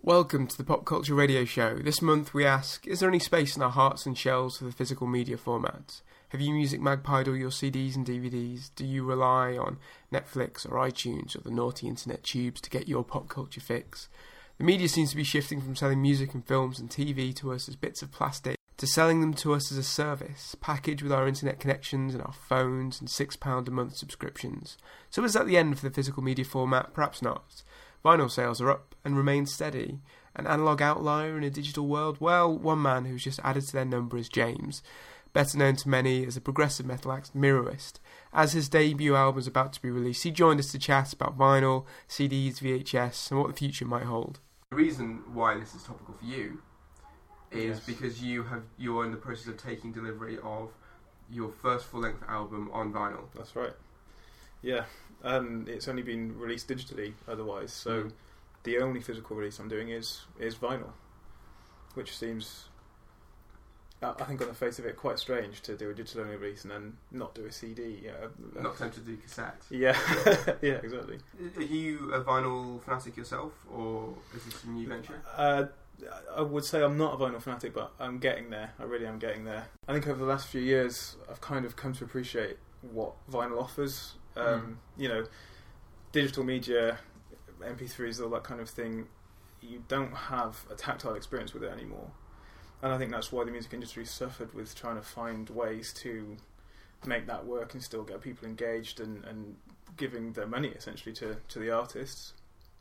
Welcome to the Pop Culture Radio Show. This month we ask, is there any space in our hearts and shells for the physical media formats? Have you Music Magpied all your CDs and DVDs? Do you rely on Netflix or iTunes or the naughty internet tubes to get your pop culture fix? The media seems to be shifting from selling music and films and TV to us as bits of plastic to selling them to us as a service, packaged with our internet connections and our phones and £6 a month subscriptions. So is that the end for the physical media format? Perhaps not. Vinyl sales are up and remain steady. An analogue outlier in a digital world? Well, one man who's just added to their number is James, better known to many as the progressive metal act Mirrorist. As his debut album is about to be released, he joined us to chat about vinyl, CDs, VHS, and what the future might hold. The reason why this is topical for you is because you're in the process of taking delivery of your first full-length album on vinyl. That's right. Yeah, it's only been released digitally otherwise, so the only physical release I'm doing is vinyl, which seems, I think on the face of it, quite strange to do a digital only release and then not do a CD. Not tempted to do cassette. Yeah, yeah, exactly. Are you a vinyl fanatic yourself, or is this a new venture? I would say I'm not a vinyl fanatic, but I'm getting there. I really am getting there. I think over the last few years, I've kind of come to appreciate what vinyl offers. You know, digital media, MP3s, all that kind of thing, you don't have a tactile experience with it anymore. And I think that's why the music industry suffered with trying to find ways to make that work and still get people engaged and giving their money essentially to the artists.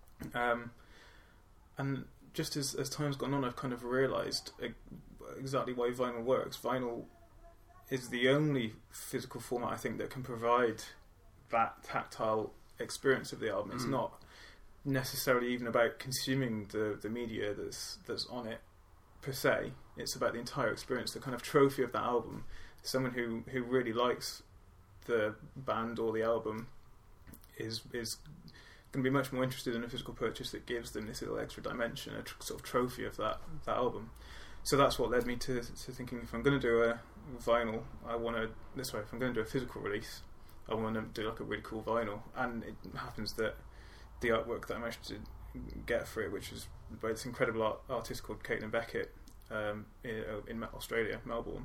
And just as time's gone on, I've kind of realised exactly why vinyl works. Vinyl is the only physical format I think that can provide that tactile experience of the album. It's not necessarily even about consuming the media that's on it per se. It's about the entire experience, the kind of trophy of that album. Someone who really likes the band or the album is going to be much more interested in a physical purchase that gives them this little extra dimension, a sort of trophy of that album. So that's what led me to thinking, if I'm going to do a vinyl, if I'm going to do a physical release, I want to do like a really cool vinyl. And it happens that the artwork that I managed to get for it, which was by this incredible artist called Caitlin Beckett in Australia, Melbourne,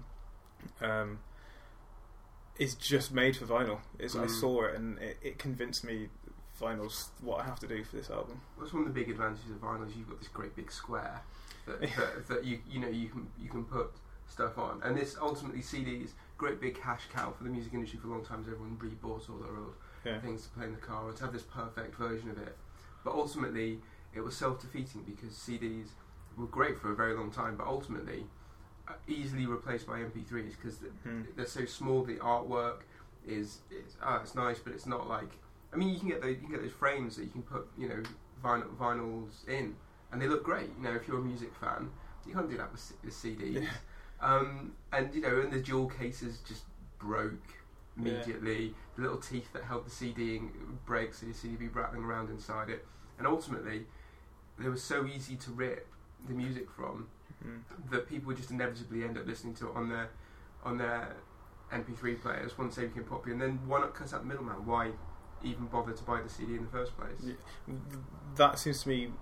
is just made for vinyl. I saw it and it convinced me vinyl's what I have to do for this album. What's one of the big advantages of vinyl is you've got this great big square that you can put stuff on, and this ultimately CDs, great big cash cow for the music industry for a long time, as everyone rebought all their old things to play in the car or to have this perfect version of it. But ultimately it was self-defeating because CDs were great for a very long time, but ultimately easily replaced by MP3s because they're so small. The artwork is it's nice, but it's not like, I mean, you can get those frames that you can put, vinyls in, and they look great. If you're a music fan, you can't do that with CDs. Yeah. And and the jewel cases just broke immediately. Yeah. The little teeth that held the CD break, so your CD be rattling around inside it. And ultimately, they were so easy to rip the music from that people would just inevitably end up listening to it on their MP3 players once they became popular. And then why not cut out the middleman? Why even bother to buy the CD in the first place? Yeah. That seems to me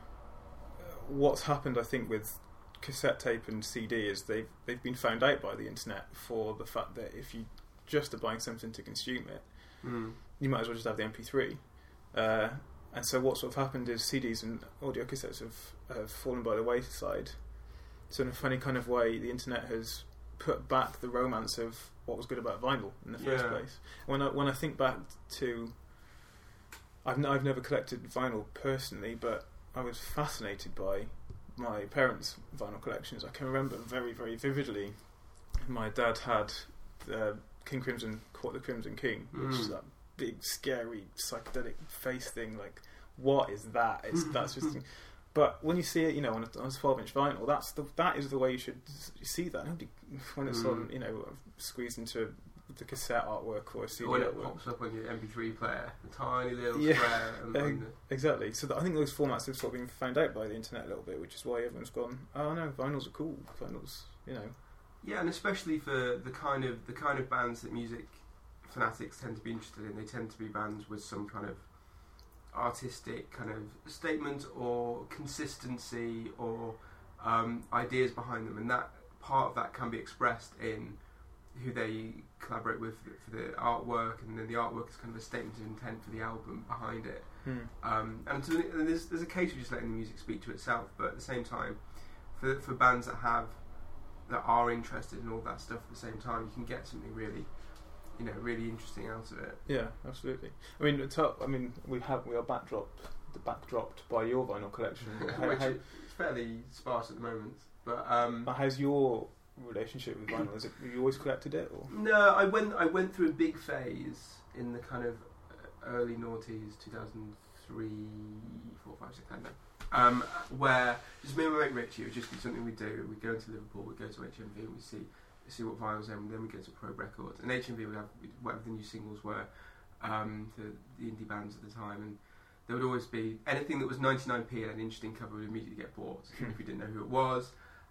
what's happened, I think, with cassette tape and CD is they've been found out by the internet for the fact that if you just are buying something to consume it, you might as well just have the MP3. And so what sort of happened is CDs and audio cassettes have fallen by the wayside. So in a funny kind of way, the internet has put back the romance of what was good about vinyl in the first place. When I think back to, I've never collected vinyl personally, but I was fascinated by my parents' vinyl collections. I can remember very, very vividly. My dad had King Crimson, Court of the Crimson King, which is that big, scary, psychedelic face thing. Like, what is that? That's just. But when you see it, on a 12-inch vinyl, that is the way you should see that. Nobody, when it's on, squeezed into the cassette artwork or a CD when artwork. It pops up on your MP3 player, the tiny little square. Exactly. So I think those formats have sort of been found out by the internet a little bit, which is why everyone's gone, oh no, vinyls are cool. Vinyls, Yeah, and especially for the kind of bands that music fanatics tend to be interested in. They tend to be bands with some kind of artistic kind of statement or consistency or ideas behind them, and that part of that can be expressed in who they collaborate with for the artwork, and then the artwork is kind of a statement of intent for the album behind it. And there's a case of just letting the music speak to itself, but at the same time, for bands that are interested in all that stuff at the same time, you can get something really, really interesting out of it. Yeah, absolutely. I mean, we are backdropped by your vinyl collection. It's fairly sparse at the moment, but how's your relationship with vinyl? Have you always collected it? Or? No, I went through a big phase in the kind of early noughties, 2003, 4, 5, 6, I don't know, where just me and my mate Richie, it would just be something we'd do. We'd go into Liverpool, we'd go to HMV, and we'd see what vinyls there, and then we'd go to Pro Records, and HMV would have whatever the new singles were, the indie bands at the time, and there would always be anything that was 99p and an interesting cover would immediately get bought, even if we didn't know who it was.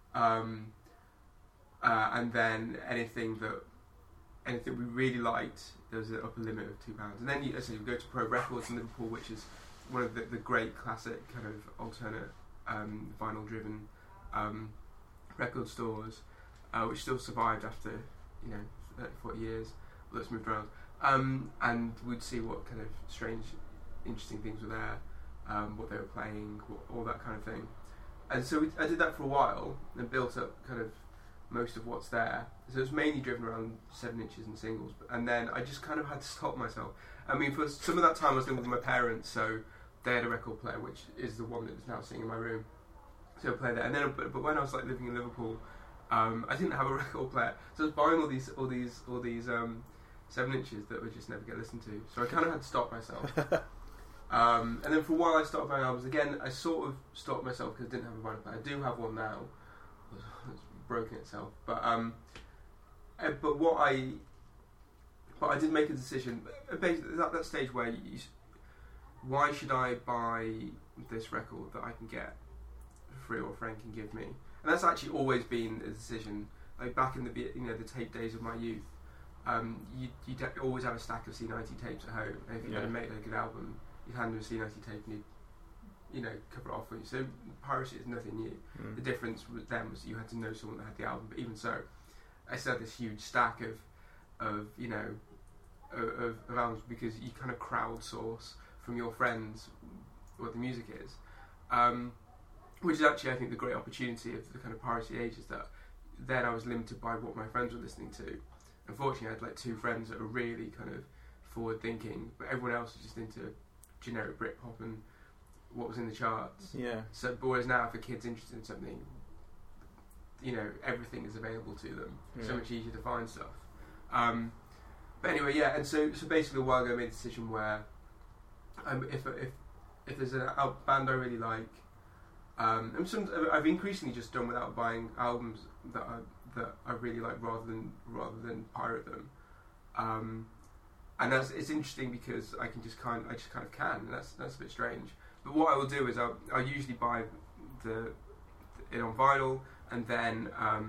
And then anything we really liked, there was an upper limit of £2. And then you go to Pro Records in Liverpool, which is one of the great classic kind of alternate vinyl-driven record stores, which still survived after 30, 40 years. Although it's moved around, and we'd see what kind of strange, interesting things were there, what they were playing, all that kind of thing. And so I did that for a while and built up kind of most of what's there. So it was mainly driven around 7 inches and singles, and then I just kind of had to stop myself. I mean, for some of that time I was living with my parents, so they had a record player, which is the one that's now sitting in my room. So I played that, and then but when I was like living in Liverpool, I didn't have a record player, so I was buying all these 7 inches that would just never get listened to. So I kind of had to stop myself. And then for a while I stopped buying albums again. I sort of stopped myself because I didn't have a vinyl player. I do have one now. It's broken itself, but I did make a decision. Basically, at that stage where why should I buy this record that I can get for free or Frank can give me? And that's actually always been a decision. Like back in the tape days of my youth, you'd always have a stack of C90 tapes at home, and if you had made a good album, you'd hand them a C90 tape and you'd cover it off for you. So piracy is nothing new. The difference with them was you had to know someone that had the album. But even so, I still had this huge stack of albums, because you kind of crowdsource from your friends what the music is, which is actually, I think, the great opportunity of the kind of piracy age, is that then I was limited by what my friends were listening to. Unfortunately, I had like 2 friends that were really kind of forward thinking, but everyone else was just into generic Britpop and what was in the charts. Yeah. So, but whereas now, if a kid's interested in something, everything is available to them. Yeah. So much easier to find stuff. But anyway, yeah. And so basically, a while ago, I made a decision where, if there's a band I really like, I've increasingly just done without buying albums that I really like, rather than pirate them. And it's interesting because I just kind of can, and that's a bit strange. But what I will do is I'll usually buy it on vinyl, and then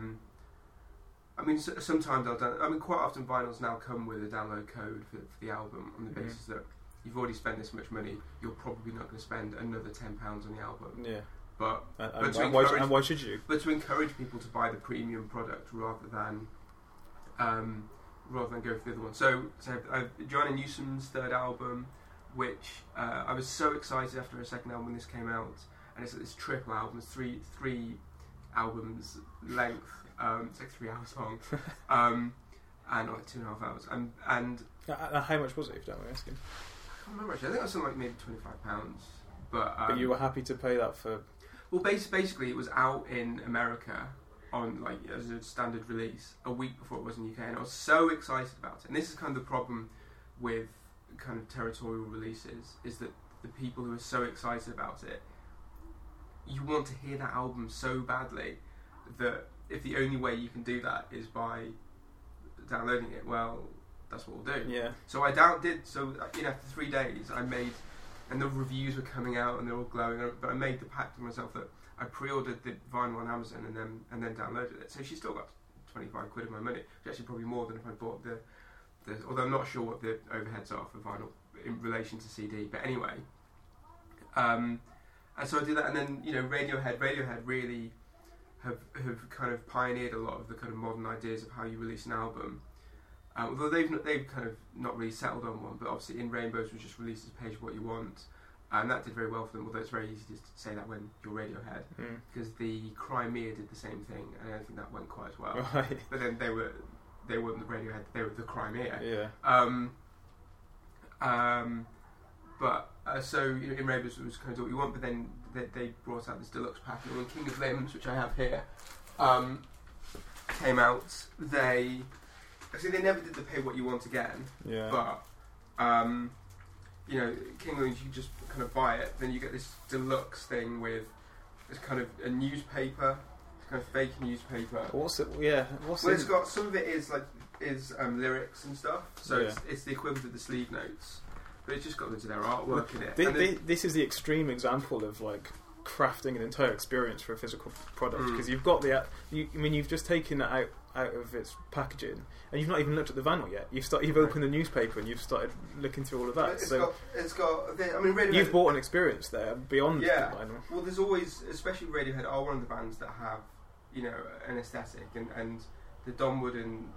sometimes quite often vinyls now come with a download code for the album, on the basis that you've already spent this much money, you're probably not going to spend another £10 on the album. Yeah. But why should you? But to encourage people to buy the premium product rather than go for the other one. So Joanna Newsom's third album, which I was so excited after her second album when this came out, and it's this triple album, it's three albums length. It's like 3 hours long, and like 2.5 hours. And how much was it, if you don't mind me asking? I can't remember actually. I think it was something like maybe £25. But you were happy to pay that for? Well, basically, it was out in America on as a standard release a week before it was in the UK, and I was so excited about it. And this is kind of the problem with kind of territorial releases, is that the people who are so excited about it, you want to hear that album so badly that if the only way you can do that is by downloading it, well, that's what we'll do. Yeah. So I did. So after 3 days, I made. And the reviews were coming out, and they're all glowing. But I made the pact to myself that I pre-ordered the vinyl on Amazon and then downloaded it. So she still got £25 of my money, which is actually probably more than if I bought the. Although I'm not sure what the overheads are for vinyl in relation to CD. But anyway, And so I did that, and then Radiohead really have kind of pioneered a lot of the kind of modern ideas of how you release an album. Although they've kind of not really settled on one, but obviously In Rainbows was just released as Page What You Want, and that did very well for them. Although it's very easy to say that when you're Radiohead, because the Crimea did the same thing, and I don't think that went quite as well. Right. But then they weren't the Radiohead; they were the Crimea. Yeah. So In Rainbows was kind of Do What You Want, but then they brought out this deluxe pack, and when King of Limbs, which I have here, came out, they never did the Pay What You Want again. Yeah. But King of Limbs, you just kind of buy it, then you get this deluxe thing with this kind of a newspaper, kind of fake newspaper. What's it? Yeah. It's got some of it is lyrics and stuff, so it's the equivalent of the sleeve notes. But it's just got into their artwork in it. This is the extreme example of like crafting an entire experience for a physical product, because you've got you've just taken it out of its packaging, and you've not even looked at the vinyl yet. You've opened the newspaper and you've started looking through all of that. You've bought an experience there beyond the vinyl. Well, there's always, especially Radiohead, are one of the bands that have an aesthetic, and the Donwood and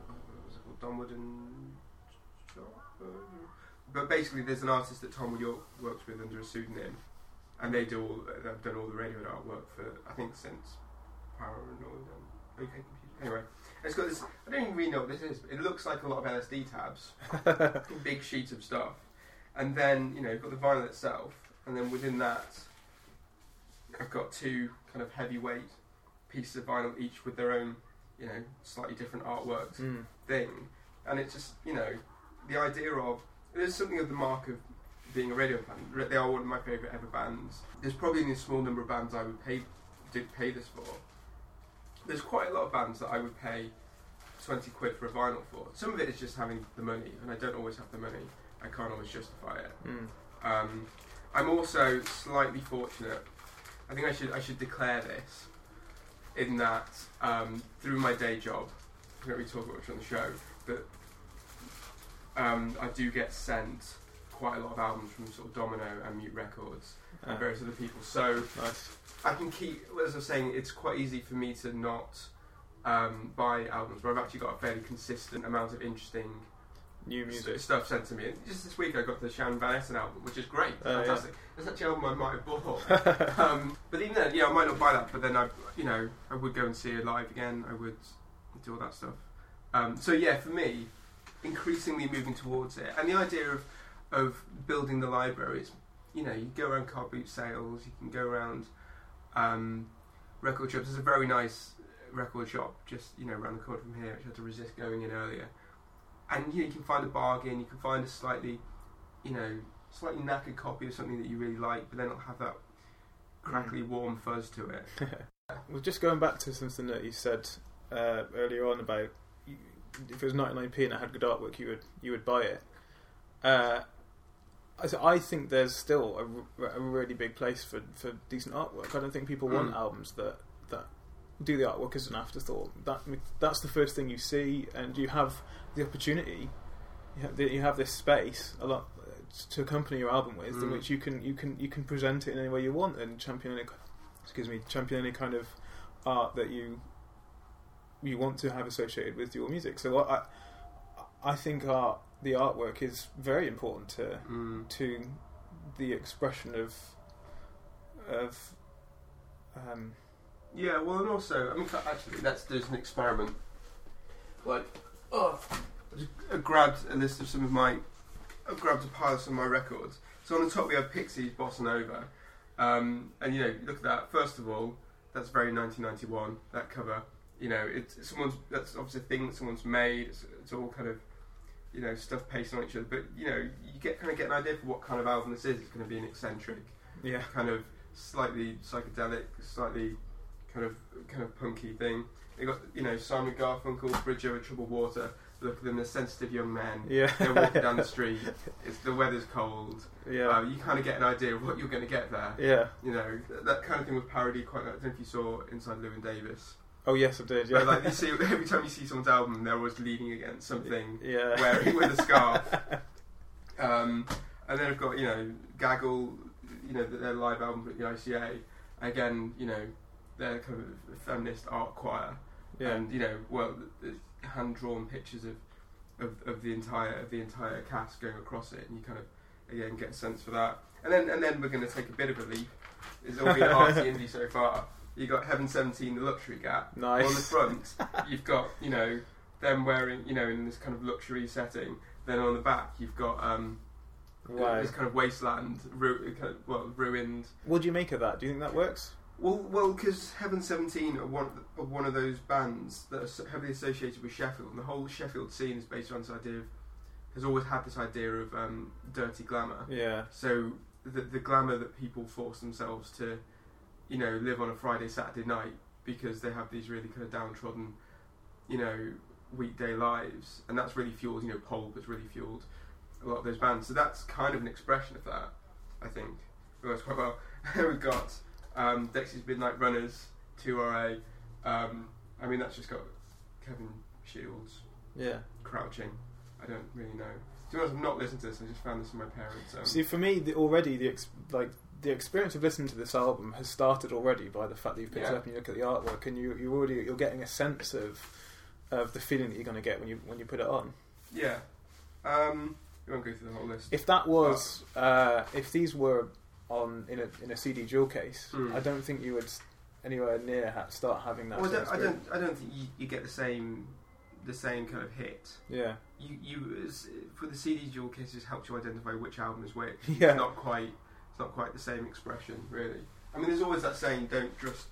but basically, there's an artist that Tom Wood works with under a pseudonym, and they've done all the Radiohead artwork for, I think, since Paranoid and OK Computer. Anyway, it's got this. I don't even really know what this is, but it looks like a lot of LSD tabs, big sheets of stuff, and then you've got the vinyl itself, and then within that, I've got two kind of heavyweight pieces of vinyl, each with their own, slightly different artwork thing, and it's just the idea of. There's something of the mark of being a radio band. They are one of my favourite ever bands. There's probably only a small number of bands I would pay this for. There's quite a lot of bands that I would pay 20 quid for a vinyl for. Some of it is just having the money, and I don't always have the money. I can't always justify it. I'm also slightly fortunate. I think I should declare this in that through my day job, I don't really talk about much on the show, but I do get sent quite a lot of albums from sort of Domino and Mute Records and various other people. So nice. I can keep, as I was saying, it's quite easy for me to not buy albums, but I've actually got a fairly consistent amount of interesting new music stuff sent to me. And just this week I got the Sharon Van Etten album, which is great, fantastic. That's actually an album I might have bought. But even then, I might not buy that, but then I would go and see it live again. I would do all that stuff. For me, increasingly moving towards it, and the idea of building the libraries. You go around car boot sales, you can go around record shops. There's a very nice record shop just around the corner from here, which I had to resist going in earlier. And you can find a bargain. You can find a slightly knackered copy of something that you really like, but then it'll have that crackly warm fuzz to it. Well, just going back to something that you said earlier on about. If it was 99p and it had good artwork, you would buy it. I think there's still a really big place for decent artwork. I don't think people want albums that do the artwork as an afterthought. That's the first thing you see, and you have the opportunity. You have this space a lot to accompany your album with, in which you can present it in any way you want and champion any kind of art that you want to have associated with your music. So I think the artwork is very important to the expression of yeah, well, and also, actually, let's do an experiment. I grabbed a list of I grabbed a pile of some of my records. So on the top we have Pixies, Bossa Nova, and look at that. First of all, that's very 1991. That cover. That's obviously a thing that someone's made. It's all kind of, stuff pasted on each other. But you get an idea for what kind of album this is. It's going to be an eccentric, kind of slightly psychedelic, slightly kind of punky thing. They got Simon Garfunkel, Bridge Over Troubled Water. Look at them, they're sensitive young men. Yeah. They're walking down the street. The weather's cold. Yeah. You kind of get an idea of what you're going to get there. Yeah. That kind of thing was parodied quite. I don't know if you saw Inside Llewyn Davis. Oh yes, I did. Yeah. But, you see, every time you see someone's album, they're always leaning against something, wearing with a scarf. And then I've got Gaggle, their live album at the ICA. Again, they're kind of a feminist art choir, and hand drawn pictures of the entire cast going across it, and you kind of again get a sense for that. And then we're going to take a bit of a leap. It's all been arty indie so far. You got Heaven 17, the Luxury Gap. Nice. On the front, you've got them wearing in this kind of luxury setting. Then on the back, you've got this kind of wasteland, ruined. What do you make of that? Do you think that works? Well, because Heaven 17 are one of those bands that are heavily associated with Sheffield, and the whole Sheffield scene is based on this idea has always had this idea of dirty glamour. Yeah. So the glamour that people force themselves to, live on a Friday, Saturday night because they have these really kind of downtrodden, weekday lives, and that's really fueled. Pulp has really fueled a lot of those bands. So that's kind of an expression of that, I think. It works quite well. We've got Dexys Midnight Runners, 2RA. That's just got Kevin Shields. Yeah. Crouching. I don't really know. To be honest, I've not listened to this. I just found this from my parents. See, for me, the experience of listening to this album has started already by the fact that you picked it up and you look at the artwork, and you're getting a sense of the feeling that you're going to get when you put it on. Yeah. We won't go through the whole list. If that was, if these were on in a CD jewel case, I don't think you would anywhere near start having that. Well, I don't think you get the same kind of hit. Yeah. You for the CD jewel cases helps you identify which album is which. Yeah. It's not quite the same expression, really. I mean, there's always that saying, don't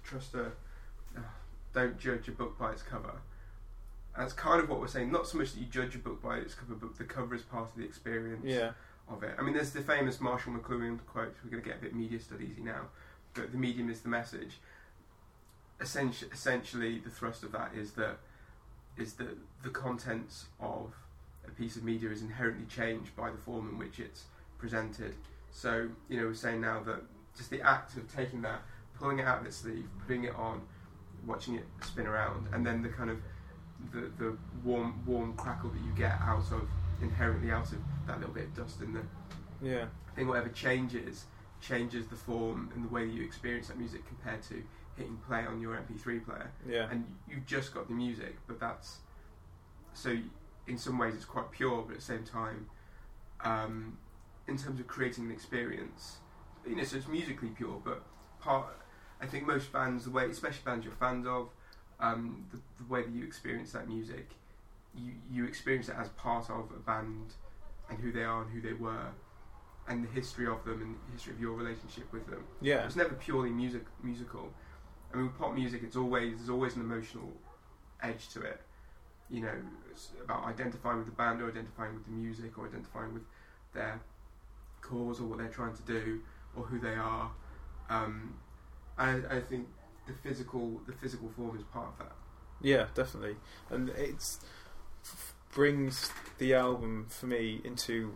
judge a book by its cover. And that's kind of what we're saying. Not so much that you judge a book by its cover, but the cover is part of the experience of it. I mean, there's the famous Marshall McLuhan quote. We're going to get a bit media studiesy now, but the medium is the message. Essentially, the thrust of that is that the contents of a piece of media is inherently changed by the form in which it's presented. So, we're saying now that just the act of taking that, pulling it out of its sleeve, putting it on, watching it spin around, and then the kind of the warm crackle that you get inherently out of that little bit of dust in there. Yeah. I think whatever changes the form and the way that you experience that music compared to hitting play on your MP3 player. Yeah. And you've just got the music, but that's so in some ways it's quite pure, but at the same time, in terms of creating an experience, so it's musically pure, but I think most bands, especially bands you're fans of, the way that you experience that music, you experience it as part of a band and who they are and who they were and the history of them and the history of your relationship with them. Yeah. It's never purely musical. I mean, with pop music, there's always an emotional edge to it. It's about identifying with the band or identifying with the music or identifying with their cause or what they're trying to do or who they are. And I think the physical form is part of that. Yeah, definitely, and it brings the album for me into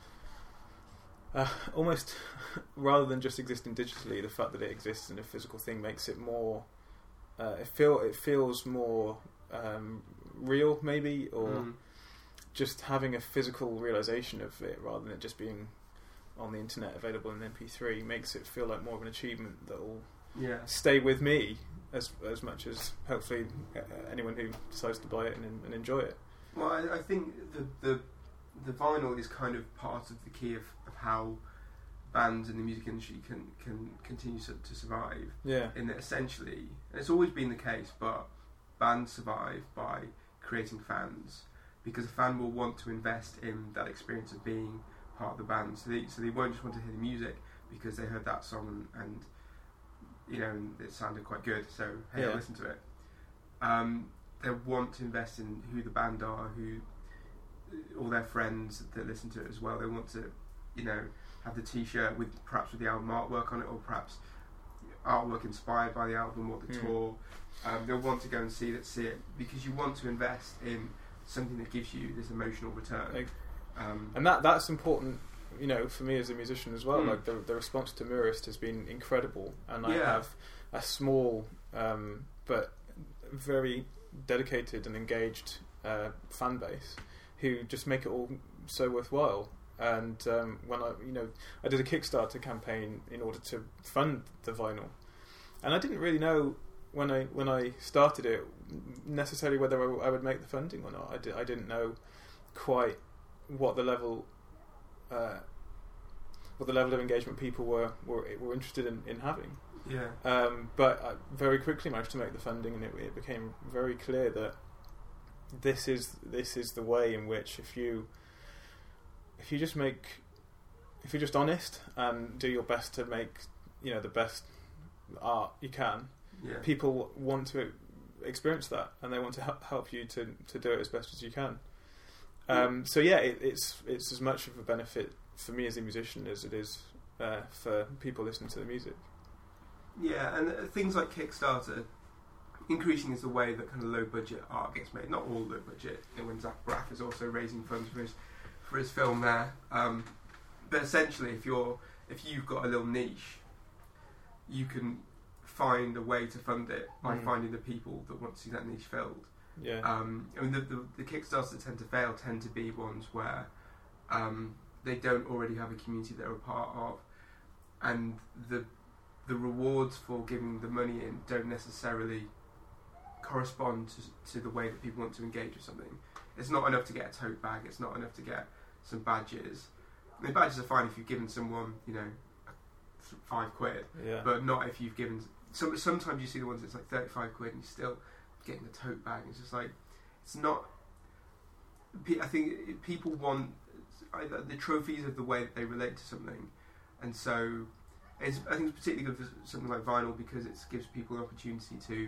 almost rather than just existing digitally. The fact that it exists in a physical thing makes it more. It feels more real, maybe, or just having a physical realization of it rather than it just being on the internet available in MP3 makes it feel like more of an achievement that will stay with me as much as hopefully anyone who decides to buy it and enjoy it. Well, I think the vinyl is kind of part of the key of how bands in the music industry can continue to survive. Yeah. In that essentially, and it's always been the case, but bands survive by creating fans because a fan will want to invest in that experience of being part of the band. So they won't just want to hear the music because they heard that song and it sounded quite good, so hey, I'll listen to it. They want to invest in who the band are, who all their friends that listen to it as well. They want to, have the T-shirt with the album artwork on it, or perhaps artwork inspired by the album or the tour. They'll want to go and see it because you want to invest in something that gives you this emotional return. And that's important. For me as a musician as well, like the response to Murist has been incredible, and I have a small but very dedicated and engaged fan base who just make it all so worthwhile. And when I did a Kickstarter campaign in order to fund the vinyl, and I didn't really know when I started it necessarily whether I would make the funding or not. I didn't know quite what the level of engagement people were interested in having. Yeah. But I very quickly managed to make the funding, and it became very clear that this is the way in which if you're just honest and do your best to make the best art you can, people want to experience that, and they want to help you to do it as best as you can. So yeah, it's as much of a benefit for me as a musician as it is for people listening to the music. Yeah, and things like Kickstarter, increasing is the way that kind of low budget art gets made. Not all low budget. When Zach Braff is also raising funds for his film there, but essentially, if you've got a little niche, you can find a way to fund it by finding the people that want to see that niche filled. Yeah. I mean, the Kickstarters that tend to fail tend to be ones where they don't already have a community they're a part of, and the rewards for giving the money in don't necessarily correspond to the way that people want to engage with something. It's not enough to get a tote bag. It's not enough to get some badges. I mean, badges are fine if you've given someone, £5, but not if you've given. Sometimes you see the ones that's like £35 and you're still getting the tote bag. It's just like, it's not. I think people want the trophies of the way that they relate to something, and so I think it's particularly good for something like vinyl because it gives people an opportunity to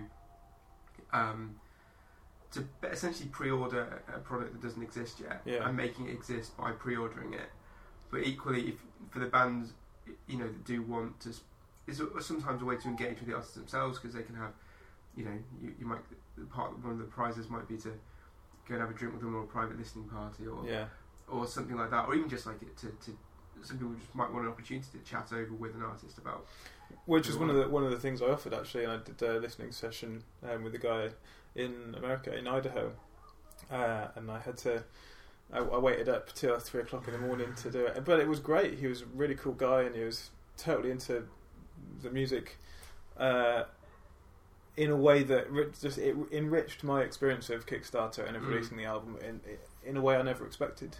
essentially pre-order a product that doesn't exist yet, and making it exist by pre-ordering it. But equally, if for the bands, that do want to, it's sometimes a way to engage with the artists themselves because they can have, you might one of the prizes might be to go and have a drink with them or a private listening party or something like that, or even just like it to some people just might want an opportunity to chat over with an artist about. Which is one of the things I offered actually, and I did a listening session with a guy in America, in Idaho, and I had to. I waited up till 3 o'clock in the morning to do it, but it was great. He was a really cool guy, and he was totally into the music in a way that it enriched my experience of Kickstarter and of releasing the album in a way I never expected.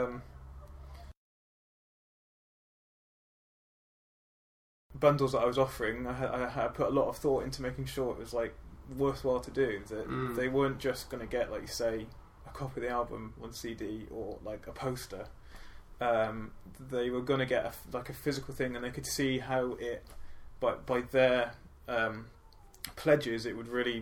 Bundles that I was offering, I put a lot of thought into making sure it was like worthwhile to do. That they weren't just going to get, like, say, a copy of the album on CD or like a poster. They were going to get a physical thing, and they could see how it, by their pledges, it would really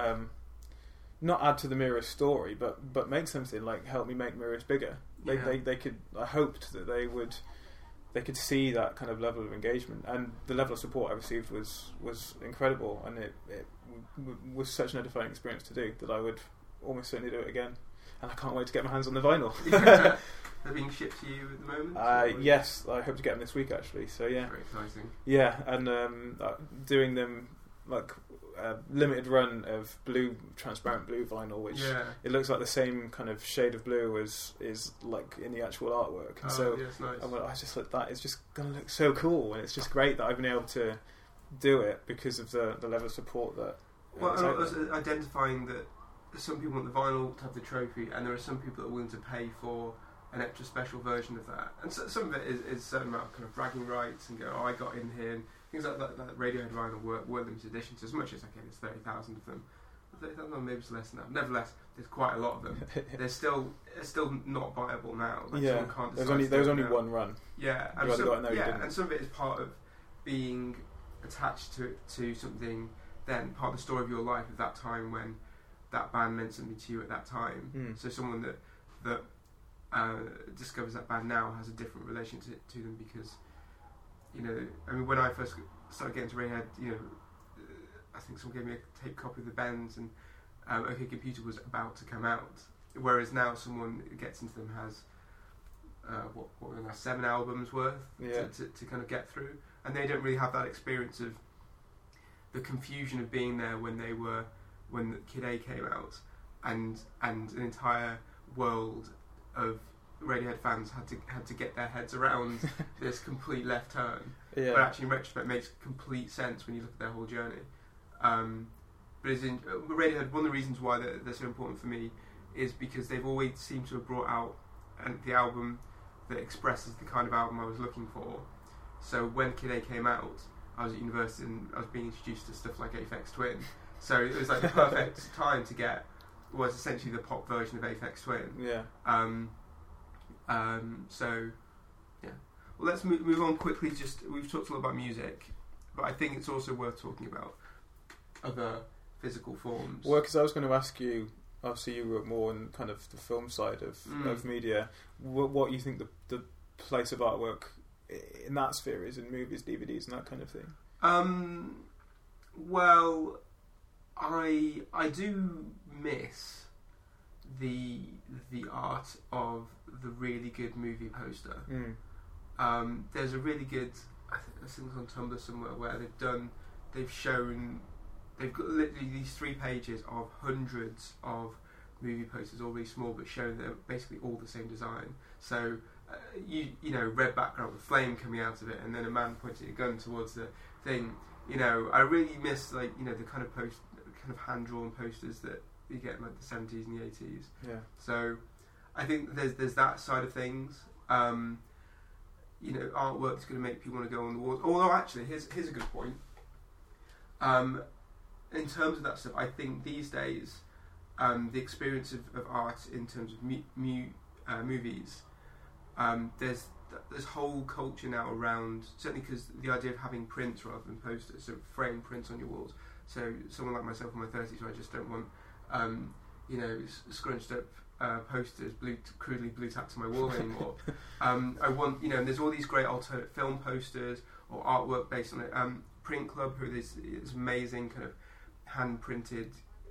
not add to the Mirrors story, but make something, like help me make Mirrors bigger. They could. I hoped that they could see that kind of level of engagement, and the level of support I received was incredible, and it was such an edifying experience to do that I would almost certainly do it again, and I can't wait to get my hands on the vinyl. They're being shipped to you at the moment? Yes, I hope to get them this week actually. So yeah, very exciting. Yeah, and doing them like a limited run of transparent blue vinyl, which it looks like the same kind of shade of blue as is like in the actual artwork. And so yes, nice. I just thought that is just going to look so cool, and it's just great that I've been able to do it because of the level of support that. Well, and I was identifying that some people want the vinyl to have the trophy, and there are some people that are willing to pay for an extra special version of that. And so, some of it is certain amount of kind of bragging rights and go, I got in here, and things like that. Radiohead vinyl were limited editions, as much as there's 30,000 of them. 30,000, maybe it's less than that. Nevertheless, there's quite a lot of them. They're still not viable now. Like, can't there's only one run. Yeah, and and some of it is part of being attached to something. Then part of the story of your life at that time when that band meant something to you at that time. So someone that discovers that band now has a different relationship to them because, I mean, when I first started getting to Radiohead, I think someone gave me a tape copy of the Bends, and OK Computer was about to come out. Whereas now someone who gets into them has what 7 albums worth to kind of get through, and they don't really have that experience of the confusion of being there when Kid A came out, and an entire world of Radiohead fans had to get their heads around this complete left turn. Yeah. But actually, in retrospect, makes complete sense when you look at their whole journey. But Radiohead, one of the reasons why they're so important for me is because they've always seemed to have brought out the album that expresses the kind of album I was looking for. So when Kid A came out, I was at university and I was being introduced to stuff like Aphex Twin. So it was like the perfect time to get was essentially the pop version of Aphex Twin. Yeah. So yeah. Well, let's move on quickly. We've talked a lot about music, but I think it's also worth talking about other physical forms. Well, because I was going to ask you. Obviously, you work more on kind of the film side of media. What you think the place of artwork in that sphere is in movies, DVDs, and that kind of thing? Well, I do miss the art of the really good movie poster. There's a really good, I think it's on Tumblr somewhere where they've got literally these 3 pages of hundreds of movie posters, all really small, but showing they're basically all the same design. So you know, red background with flame coming out of it, and then a man pointing a gun towards the thing. You know, I really miss the kind of hand drawn posters that you get in like the 70s and the 80s. Yeah. So I think there's that side of things. You know, artwork's going to make people want to go on the walls. Although actually, here's a good point. In terms of that stuff, I think these days the experience of art in terms of movies, there's this whole culture now around, certainly because the idea of having prints rather than posters, so frame prints on your walls. So someone like myself in my 30s, where I just don't want scrunched up posters crudely blue tacked to my wall anymore. I want, and there's all these great alternate film posters or artwork based on it. Print Club, who is amazing kind of hand printed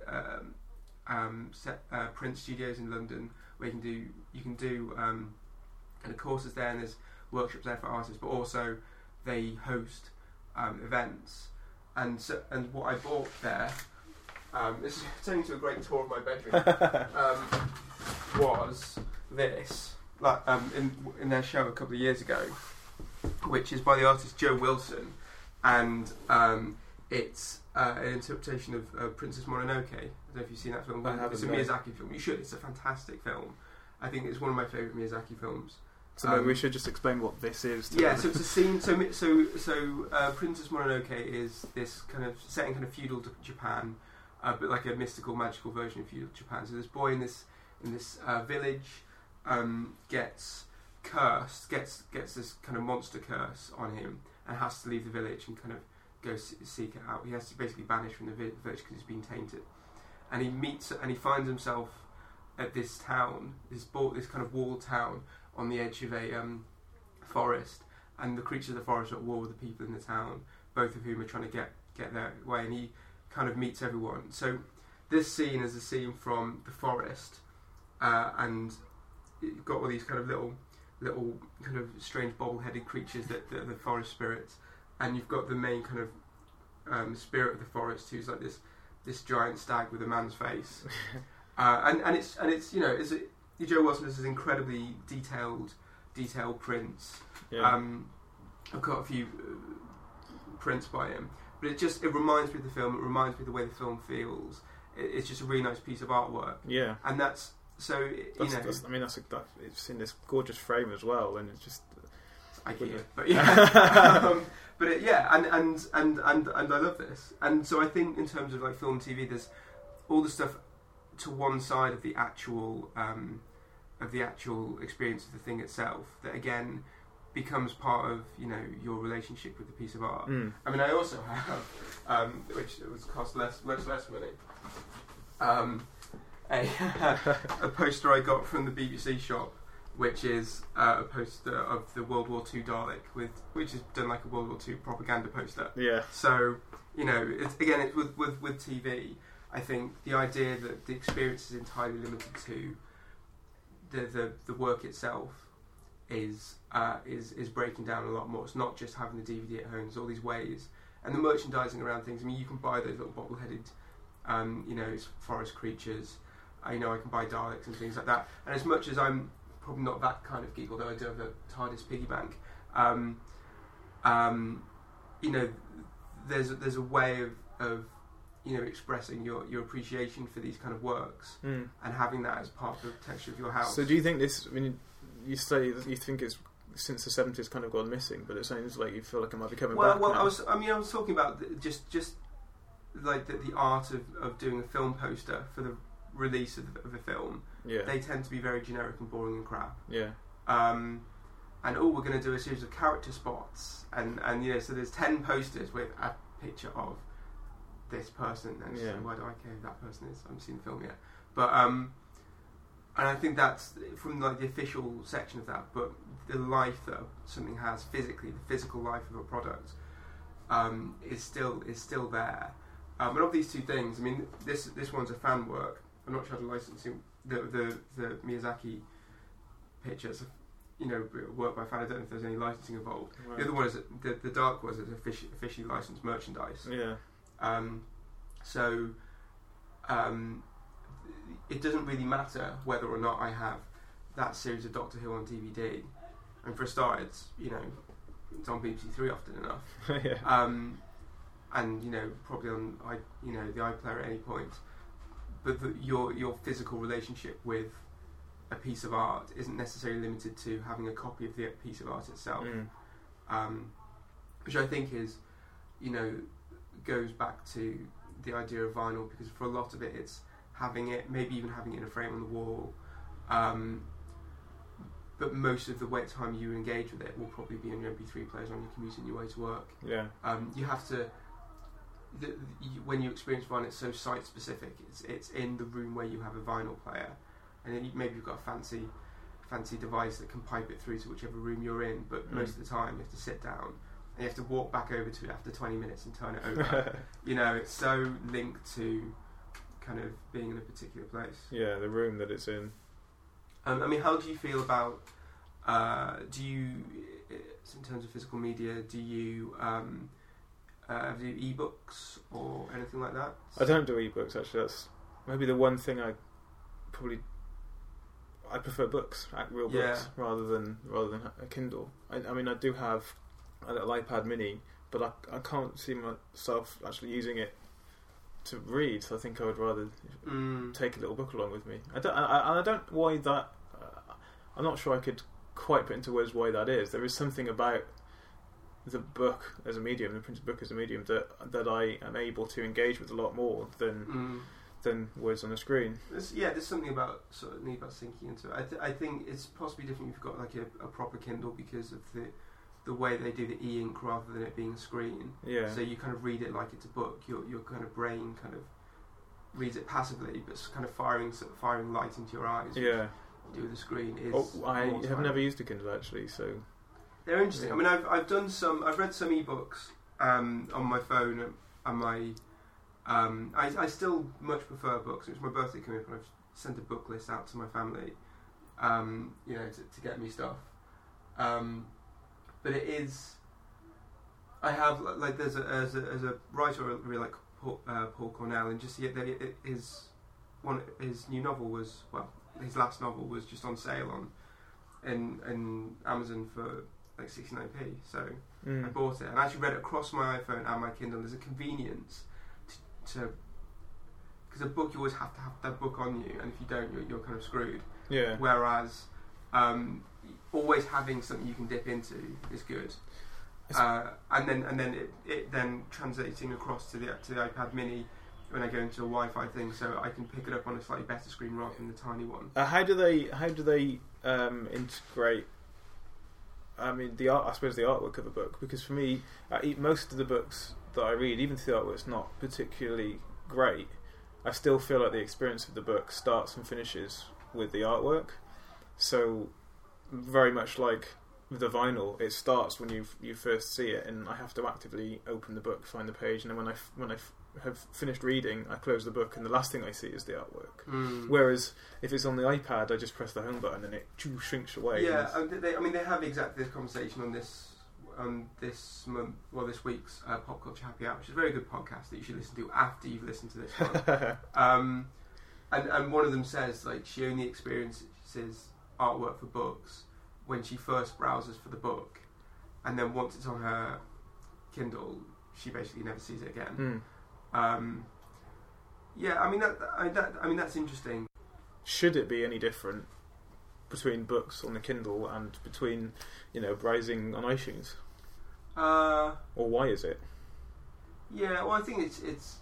print studios in London, where you can do kind of courses there, and there's workshops there for artists, but also they host events. And what I bought there, this is turning into a great tour of my bedroom, was this, like in their show a couple of years ago, which is by the artist Joe Wilson, and it's an interpretation of Princess Mononoke. I don't know if you've seen that film. It's a Miyazaki film. You should. It's a fantastic film. I think it's one of my favourite Miyazaki films. So maybe we should just explain what this is. So it's a scene. So Princess Mononoke is this kind of set in kind of feudal Japan, but like a mystical, magical version of feudal Japan. So this boy in this village gets cursed, gets this kind of monster curse on him, and has to leave the village and kind of go seek it out. He has to basically banish from the village because he's been tainted, and he finds himself at this town, this kind of walled town on the edge of a forest, and the creatures of the forest are at war with the people in the town, both of whom are trying to get their way, and he kind of meets everyone. So this scene is a scene from the forest, and you've got all these kind of little kind of strange bobble-headed creatures that are the forest spirits, and you've got the main kind of spirit of the forest, who's like this giant stag with a man's face, and it's Joe Wilson has this incredibly detailed prints. Yeah. I've got a few prints by him, but it reminds me of the film. It reminds me of the way the film feels. It's just a really nice piece of artwork. Yeah, and it's in this gorgeous frame as well, and it's just but yeah, and I love this, and so I think in terms of like film and TV, there's all the stuff to one side of the actual experience of the thing itself that again becomes part of your relationship with the piece of art. I mean, I also have which was cost much less money, a poster I got from the BBC shop, which is a poster of the World War II Dalek, which is done like a World War II propaganda poster. Yeah. So it's with TV. I think the idea that the experience is entirely limited to the work itself is breaking down a lot more. It's not just having the DVD at home. There's all these ways, and the merchandising around things. I mean, you can buy those little bobble-headed, forest creatures. I can buy Daleks and things like that. And as much as I'm probably not that kind of geek, although I do have a TARDIS piggy bank. You know, there's a way of you know, expressing your appreciation for these kind of works and having that as part of the texture of your house. So do you think this, I mean, you say that you think it's since the 70s kind of gone missing, but it sounds like you feel like it might be coming back now. I was talking about just like the art of doing a film poster for the release of a film. Yeah. They tend to be very generic and boring and crap. Yeah. And we're going to do a series of character spots, and you know, so there's 10 posters with a picture of this person, and so why do I care who that person is? I haven't seen the film yet, but and I think that's from like the official section of that. But the life that something has physically, the physical life of a product, is still there. And of these two things, I mean, this one's a fan work. I'm not sure how to licensing the Miyazaki pictures. You know, work by fan. I don't know if there's any licensing involved. Right. The other one is the Dark Wars is officially licensed merchandise. Yeah. It doesn't really matter whether or not I have that series of Doctor Who on DVD. And for a start, it's it's on BBC Three often enough. Yeah. And you know, probably on the iPlayer at any point. But your physical relationship with a piece of art isn't necessarily limited to having a copy of the piece of art itself, which I think is, goes back to the idea of vinyl, because for a lot of it, it's having it, maybe even having it in a frame on the wall, but most of the time you engage with it will probably be on your MP3 players on your commute on your way to work. Yeah. You have to. When you experience vinyl, it's so site specific. It's in the room where you have a vinyl player, and then maybe you've got a fancy device that can pipe it through to whichever room you're in. But most of the time, you have to sit down and you have to walk back over to it after 20 minutes and turn it over. It's so linked to kind of being in a particular place. Yeah, the room that it's in. I mean, how do you feel about? Do you, in terms of physical media, do you? Do ebooks or anything like that? I don't do ebooks actually. That's maybe the one thing I prefer books, real books, rather than a Kindle. I mean, I do have a little iPad Mini, but I can't see myself actually using it to read. So I think I would rather take a little book along with me. I don't why that. I'm not sure I could quite put into words why that is. There is something about the book as a medium, the printed book as a medium, that I am able to engage with a lot more than words on a screen. There's something about sinking into it. I think it's possibly different if you've got like a proper Kindle, because of the way they do the e-ink rather than it being a screen. Yeah. So you kind of read it like it's a book. Your kind of brain kind of reads it passively, but it's kind of firing light into your eyes. Yeah. Do with the screen is. I have never used a Kindle actually, so. They're interesting. Yeah. I mean, I've read some ebooks on my phone and my. I still much prefer books. It was my birthday coming up, and I've sent a book list out to my family, to get me stuff. But it is. I have like there's a writer I really like, Paul Cornell, and just his new novel was his last novel was just on sale in Amazon for like 69p, so I bought it and I actually read it across my iPhone and my Kindle. There's a convenience to because a book, you always have to have that book on you, and if you don't, you're kind of screwed. Yeah. Whereas always having something you can dip into is good. And then it then translating across to the iPad Mini when I go into a Wi-Fi thing, so I can pick it up on a slightly better screen rather than the tiny one. How do they integrate? I mean, I suppose the artwork of a book, because for me, most of the books that I read, even if the artwork's not particularly great, I still feel like the experience of the book starts and finishes with the artwork. So, very much like the vinyl, it starts when you first see it, and I have to actively open the book, find the page, and then when I have finished reading, I close the book, and the last thing I see is the artwork. Whereas if it's on the iPad, I just press the home button and it shrinks away. Yeah, they have exactly this conversation on this week's Pop Culture Happy Hour, which is a very good podcast that you should listen to after you've listened to this one. And one of them says, like, she only experiences artwork for books when she first browses for the book, and then once it's on her Kindle, she basically never sees it again. Yeah, I mean that's interesting. Should it be any different between books on the Kindle and between, browsing on iTunes? Or why is it? Yeah, well, I think it's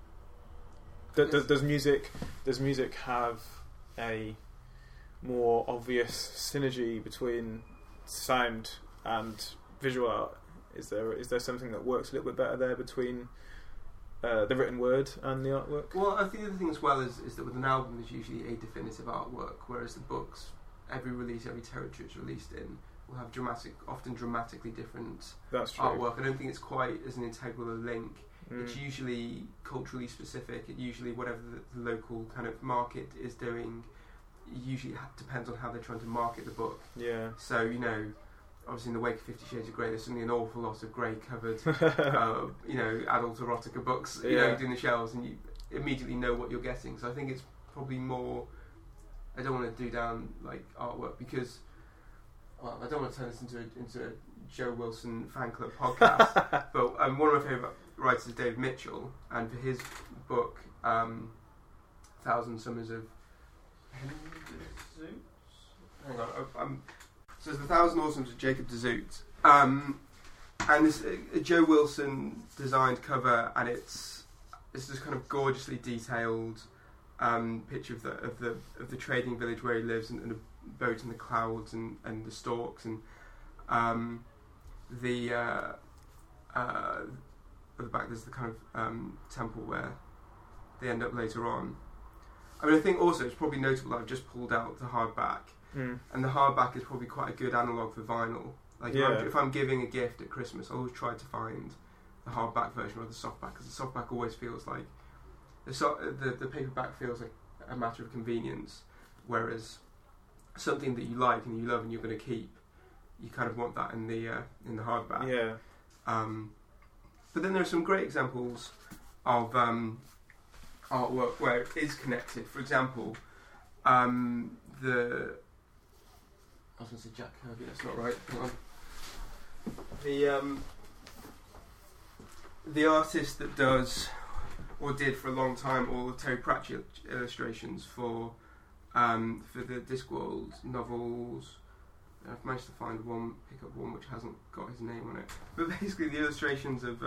does music have a more obvious synergy between sound and visual art? Is there something that works a little bit better there between the written word and the artwork? Well, I think the other thing as well is that with an album there's usually a definitive artwork, whereas the books, every territory it's released in will have often dramatically different That's true. artwork. I don't think it's quite as an integral a link. It's usually culturally specific. It usually, whatever the local kind of market is doing, usually depends on how they're trying to market the book. Yeah. So, obviously in the wake of 50 Shades of Grey, there's suddenly an awful lot of grey-covered, adult erotica books, doing the shelves, and you immediately know what you're getting. So I think it's probably more. I don't want to do down like artwork because I don't want to turn this into a Joe Wilson fan club podcast. But one of my favourite writers is David Mitchell, and for his book, Thousand Summers of Hang on, so it's the Thousand Awesomes of Jacob de Zoet, and it's a Joe Wilson designed cover, and it's this kind of gorgeously detailed picture of the trading village where he lives, and a boat in the clouds and the storks, and at the back there's the kind of temple where they end up later on. I mean, I think also it's probably notable that I've just pulled out the hardback, and the hardback is probably quite a good analogue for vinyl. Like if I'm giving a gift at Christmas, I always try to find the hardback version or the softback, because the softback always feels like the paperback feels like a matter of convenience, whereas something that you like and you love and you're going to keep, you kind of want that in the hardback. Yeah. But then there are some great examples of artwork where it is connected. For example, I was going to say Jack Kirby. That's not right. Hang on. The artist that does or did for a long time all the Terry Pratchett illustrations for the Discworld novels. I've managed to pick up one which hasn't got his name on it. But basically, the illustrations of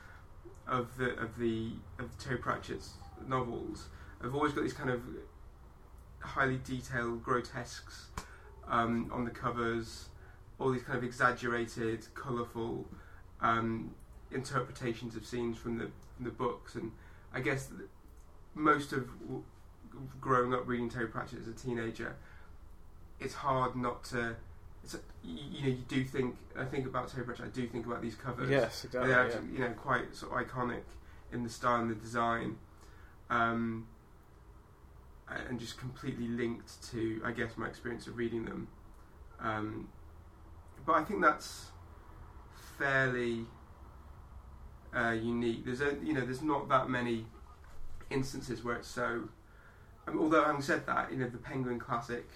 Terry Pratchett's novels have always got these kind of highly detailed grotesques on the covers, all these kind of exaggerated, colourful interpretations of scenes from the books. And I guess most of growing up reading Terry Pratchett as a teenager, it's hard not to. You do think. I think about Terry Pratchett. I do think about these covers. Yes, exactly. They're actually, quite sort of iconic in the style and the design, and just completely linked to, I guess, my experience of reading them. But I think that's fairly unique. There's not that many instances where it's so. Although having said that, the Penguin Classic.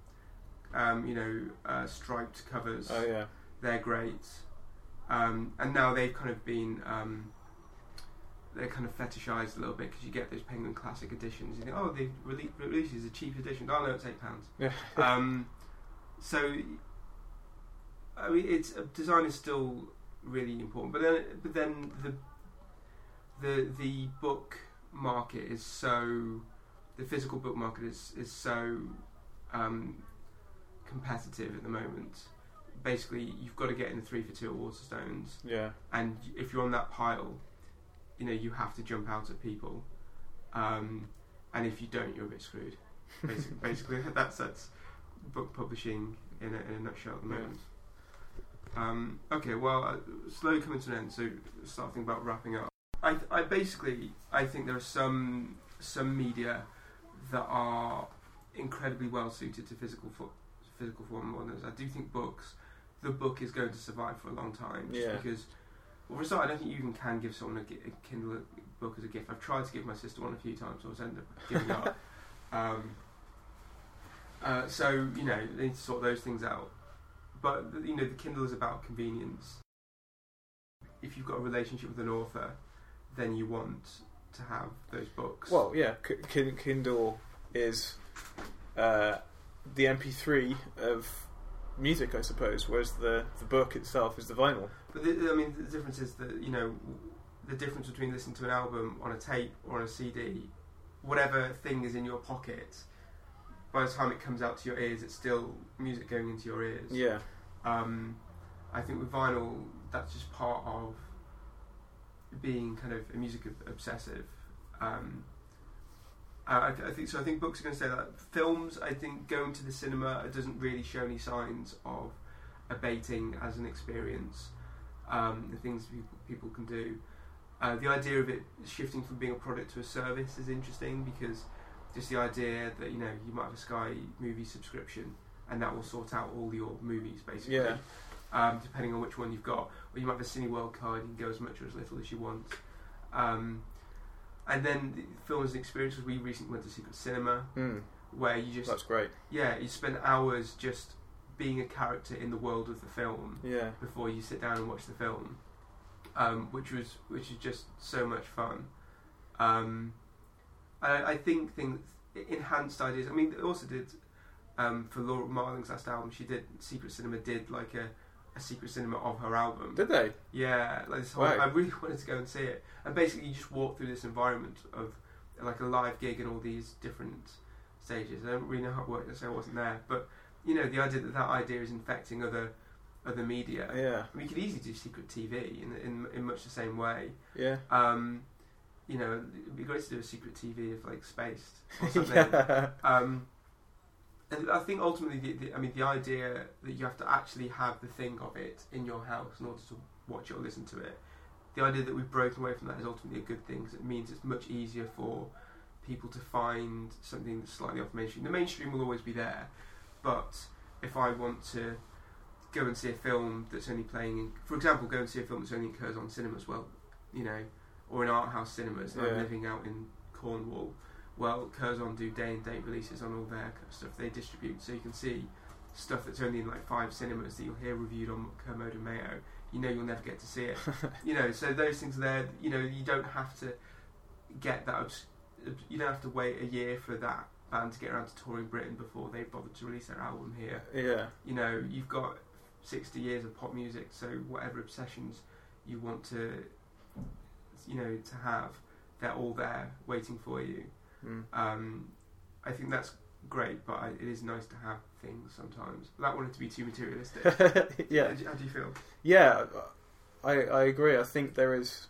Striped covers. Oh yeah, they're great. And now they've kind of been they're kind of fetishized a little bit, because you get those Penguin Classic editions. You think, oh, they released as a cheap edition. Oh no, it's £8. Yeah. So I mean, design is still really important, but then the book market is so, the physical book market is so competitive at the moment. Basically, you've got to get in the 3 for 2 at Waterstones. Yeah. And if you're on that pile, you have to jump out at people. And if you don't, you're a bit screwed. Basically, that's book publishing in a nutshell at the moment. Okay, well, slowly coming to an end. So, start thinking about wrapping up. I think there are some media that are incredibly well suited to physical form more than others. I do think the book is going to survive for a long time, just because. Well, for a start, I don't think you even can give someone a Kindle book as a gift. I've tried to give my sister one a few times, so I was ended up giving up. So they need to sort those things out. But the Kindle is about convenience. If you've got a relationship with an author, then you want to have those books. Well, yeah, Kindle is the MP3 of music, I suppose, whereas the book itself is the vinyl. But the difference is that the difference between listening to an album on a tape or on a CD, whatever thing is in your pocket, by the time it comes out to your ears, it's still music going into your ears. Yeah. I think with vinyl, that's just part of being kind of a music obsessive. I think books are going to say that. Films, I think going to the cinema, it doesn't really show any signs of abating as an experience. The things people can do. The idea of it shifting from being a product to a service is interesting, because just the idea that you might have a Sky movie subscription and that will sort out all your movies basically. Yeah. Depending on which one you've got, or you might have a Cineworld card. You can go as much or as little as you want. And then the film as an experience, because we recently went to Secret Cinema, where you just... That's great. Yeah, you spend hours just being a character in the world of the film before you sit down and watch the film, which is just so much fun. I think things... enhanced ideas... I mean, they also did... for Laura Marling's last album, Secret Cinema did like a Secret Cinema of her album. Did they? Yeah, like this whole, Wow. I really wanted to go and see it. And basically, you just walk through this environment of like a live gig and all these different stages. I don't really know how it worked, so I wasn't there. But the idea that idea is infecting other media. Yeah. I mean, you could easily do Secret TV in much the same way. Yeah. It'd be great to do a Secret TV of like Spaced or something. Yeah. And I think ultimately, the idea that you have to actually have the thing of it in your house in order to watch it or listen to it, the idea that we've broken away from that is ultimately a good thing, because it means it's much easier for people to find something that's slightly off mainstream. The mainstream will always be there, but if I want to go and see a film that's only playing for example, go and see a film that's only in Curzon cinemas, or in art house cinemas, and I'm living out in Cornwall. Well, Curzon do day and date releases on all their stuff they distribute, so you can see stuff that's only in like 5 cinemas that you'll hear reviewed on Kermode and Mayo. You'll never get to see it. So those things are there. You don't have to get that. You don't have to wait a year for that band to get around to touring Britain before they bother to release their album here. Yeah. You've got 60 years of pop music, so whatever obsessions you want to have, they're all there waiting for you. I think that's great, but it is nice to have things sometimes. Without wanting to be too materialistic. Yeah. How do you feel? Yeah, I agree. I think there is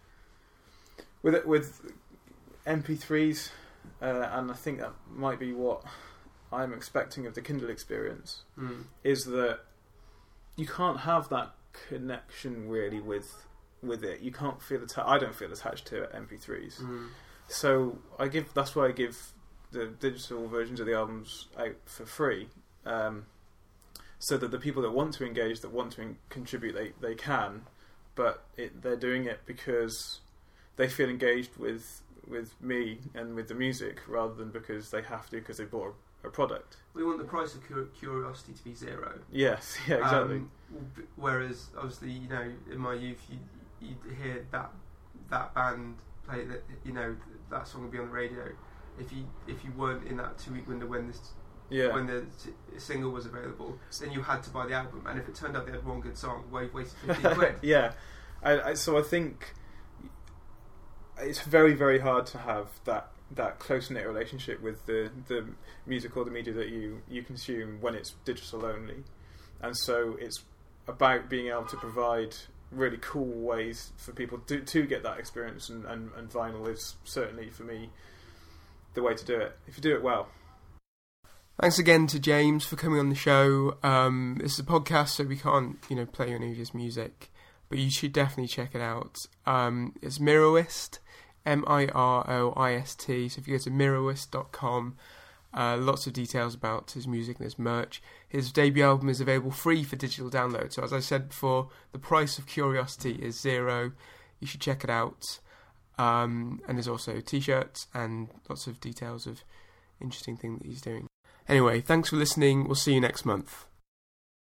with MP3s, and I think that might be what I'm expecting of the Kindle experience, is that you can't have that connection really with it. You can't feel I don't feel attached to MP3s. So that's why I give the digital versions of the albums out for free, so that the people that want to engage, that want to contribute, they can, but they're doing it because they feel engaged with me and with the music, rather than because they have to, because they bought a product. We want the price of curiosity to be zero. Yes, yeah, exactly. Whereas, obviously, in my youth, you'd hear that band play that, that song would be on the radio. If you weren't in that 2-week window when the single was available, then you had to buy the album. And if it turned out they had one good song, well, you've wasted 15 quid. Yeah, so I think it's very, very hard to have that close-knit relationship with the music or the media that you consume when it's digital only. And so it's about being able to provide really cool ways for people to get that experience, and vinyl is certainly, for me, the way to do it, if you do it well. Thanks again to James for coming on the show. This is a podcast, so we can't play any of his music, but you should definitely check it out. It's Miroist, Miroist. So if you go to miroist.com, lots of details about his music and his merch. His debut album is available free for digital download. So as I said before, the price of curiosity is zero. You should check it out. And there's also t-shirts and lots of details of interesting things that he's doing. Anyway, thanks for listening. We'll see you next month.